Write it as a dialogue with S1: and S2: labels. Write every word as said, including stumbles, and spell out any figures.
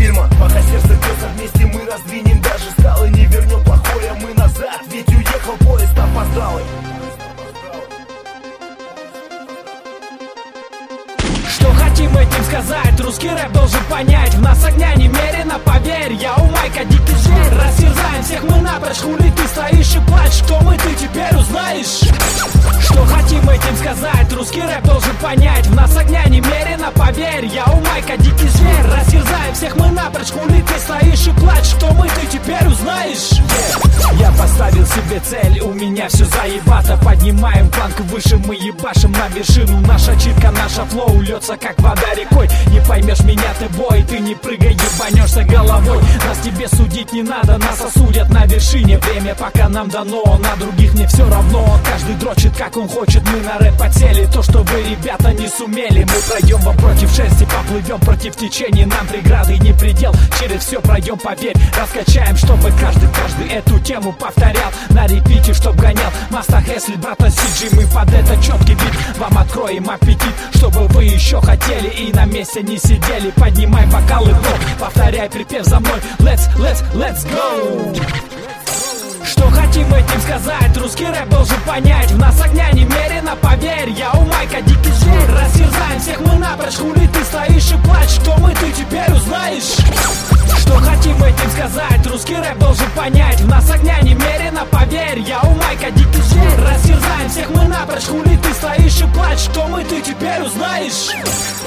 S1: фильма. Пока сердце бьется вместе, мы раздвинем даже скалы. Не вернем плохое мы назад, ведь уехал поезд опоздалый.
S2: Что хотим этим сказать? Русский рэп должен понять. В нас огня немерено, поверь. Я у Майка дикий зверь. Растерзаем всех мы напрочь. Хули ты стоишь и плачешь? Кто мы, ты теперь узнаешь. Что хотим этим сказать? Русский рэп должен понять. В нас огня немерено, поверь. Я у Майка дикий зверь. Растерзаем всех мы напрочь. Хули ты стоишь и плачешь? Кто мы, ты теперь узнаешь. yeah. Я поставил себе цель, у меня все заебато. Поднимаем планку выше, мы ебашим на вершину. Наша читка, наша флоу льется как вода рекой. Не поймешь меня ты, бой, ты не прыгай, ебанешься головой. Нас тебе судить не надо, нас осудят на вершине. Время пока нам дано, на других мне все равно. Каждый дрочит как он хочет, мы на рэп подсели. То, что вы, ребята, не сумели, мы пройдем вам против шерсти, поплывем против течения. Нам преграды не предел, через все пройдем, поверь. Раскачаем, чтобы каждый, каждый эту тему повторял. На репите, чтоб гонял Маста Хесли, брата Сиджи. Мы под это четкий бит вам откроем аппетит, чтобы вы еще хотели и на месте не сидели. Поднимай бокалы, бро, повторяй припев за мной. Let's, let's, let's go. Что хотим этим сказать? Русский рэп должен понять. В нас огня немерено, поверь. Я у Майка дикий зверь. Растерзаем всех мы напрочь. Хули ты стоишь и плачешь? Кто мы, ты теперь узнаешь. Что хотим этим сказать? Русский рэп должен понять. В нас огня немерено, поверь. Я у Майка дикий зверь. Растерзаем всех мы напрочь. Хули ты стоишь и плачешь? Кто мы, ты теперь узнаешь.